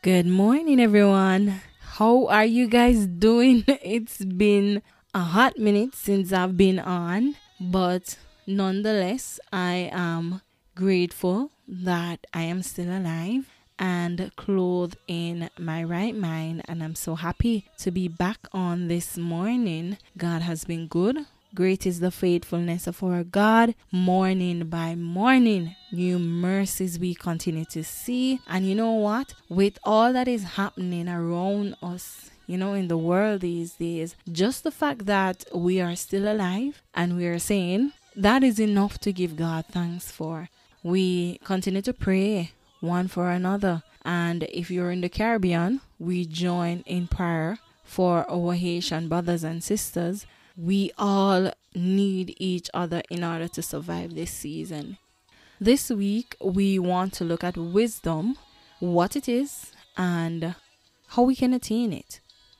Good morning, everyone. How are you guys doing? It's been a hot minute since I've been on, but nonetheless, I am grateful that I am still alive and clothed in my right mind, and I'm so happy to be back on this morning. God has been good. Great is the faithfulness of our God. Morning by morning, new mercies we continue to see. And you know what? With all that is happening around us, in the world these days, just the fact that we are still alive and we are saying that is enough to give God thanks for. We continue to pray one for another. And if you're in the Caribbean, we join in prayer for our Haitian brothers and sisters. We all need each other in order to survive this season. This week, we want to look at wisdom, what it is, and how we can attain it.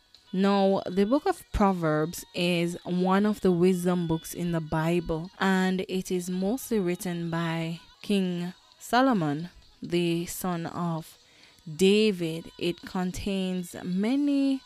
Now, the book of Proverbs is one of the wisdom books in the Bible, and it is mostly written by King Solomon, the son of David. It contains many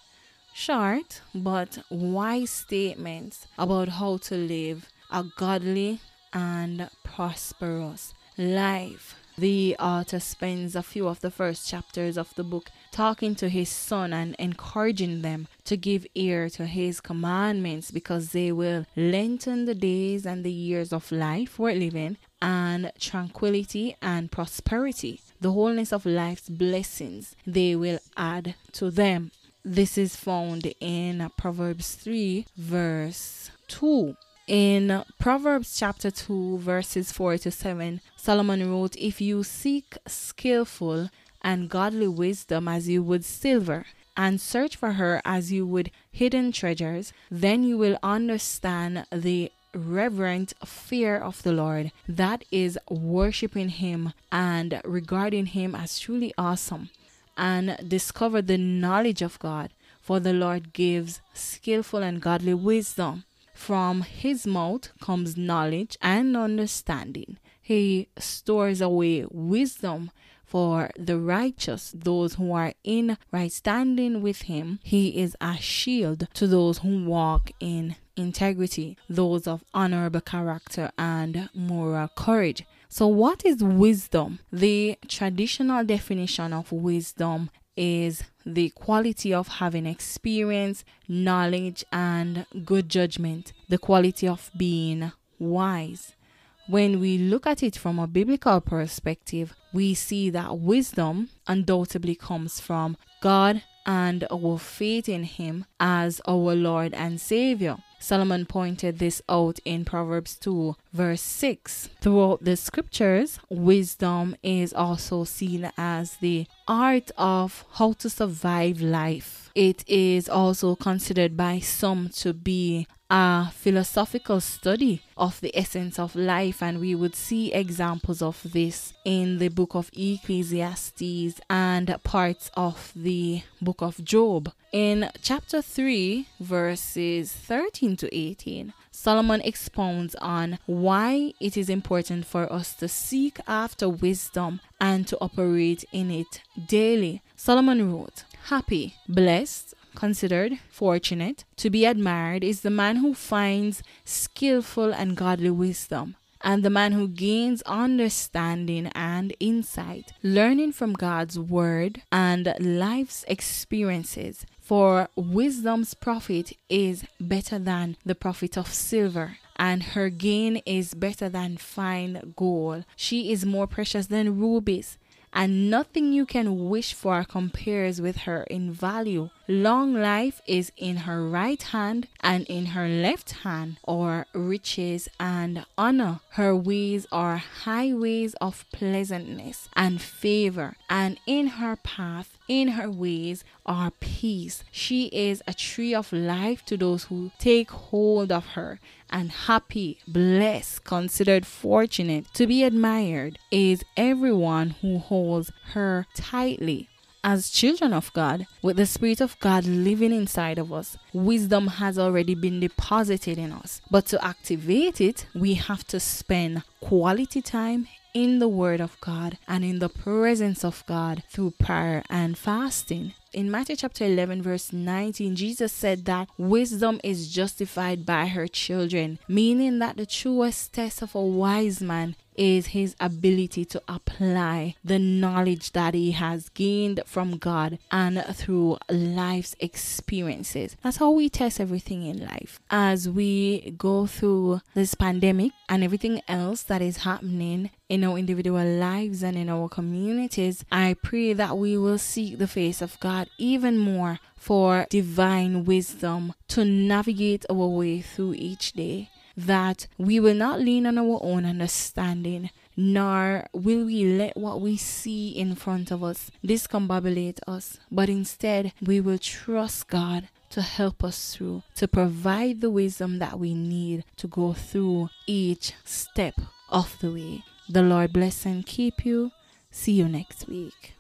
short but wise statements about how to live a godly and prosperous life. The author spends a few of the first chapters of the book talking to his son and encouraging them to give ear to his commandments because they will lengthen the days and the years of life we're living, and tranquility and prosperity, the wholeness of life's blessings, they will add to them. This is found in Proverbs 3 verse 2. In Proverbs chapter 2 verses 4 to 7, Solomon wrote, "If you seek skillful and godly wisdom as you would silver, and search for her as you would hidden treasures, then you will understand the reverent fear of the Lord, that is worshiping him and regarding him as truly awesome, and discover the knowledge of God, for the Lord gives skillful and godly wisdom. From his mouth comes knowledge and understanding. He stores away wisdom for the righteous, those who are in right standing with him. He is a shield to those who walk in integrity, those of honorable character and moral courage." So what is wisdom? The traditional definition of wisdom is the quality of having experience, knowledge, and good judgment, the quality of being wise. When we look at it from a biblical perspective, we see that wisdom undoubtedly comes from God and our faith in him as our Lord and Savior. Solomon pointed this out in Proverbs 2 verse 6. Throughout the scriptures, wisdom is also seen as the art of how to survive life. It is also considered by some to be a philosophical study of the essence of life, and we would see examples of this in the book of Ecclesiastes and parts of the book of Job. In chapter 3 verses 13 to 18, Solomon expounds on why it is important for us to seek after wisdom and to operate in it daily. Solomon wrote, "Happy, blessed, considered, fortunate, to be admired is the man who finds skillful and godly wisdom, and the man who gains understanding and insight, learning from God's word and life's experiences. For wisdom's profit is better than the profit of silver, and her gain is better than fine gold. She is more precious than rubies, and nothing you can wish for compares with her in value. Long life is in her right hand, and in her left hand are riches and honor. Her ways are highways of pleasantness and favor, and in her path, in her ways, are peace. She is a tree of life to those who take hold of her, and happy, blessed, considered fortunate, to be admired is everyone who holds her tightly." As children of God, with the Spirit of God living inside of us, wisdom has already been deposited in us. But to activate it, we have to spend quality time in the Word of God and in the presence of God through prayer and fasting. In Matthew chapter 11 verse 19, Jesus said that wisdom is justified by her children, meaning that the truest test of a wise man is his ability to apply the knowledge that he has gained from God and through life's experiences. That's how we test everything in life. As we go through this pandemic and everything else that is happening in our individual lives and in our communities, I pray that we will seek the face of God even more for divine wisdom to navigate our way through each day. That we will not lean on our own understanding, nor will we let what we see in front of us discombobulate us, but instead we will trust God to help us through, to provide the wisdom that we need to go through each step of the way. The Lord bless and keep you. See you next week.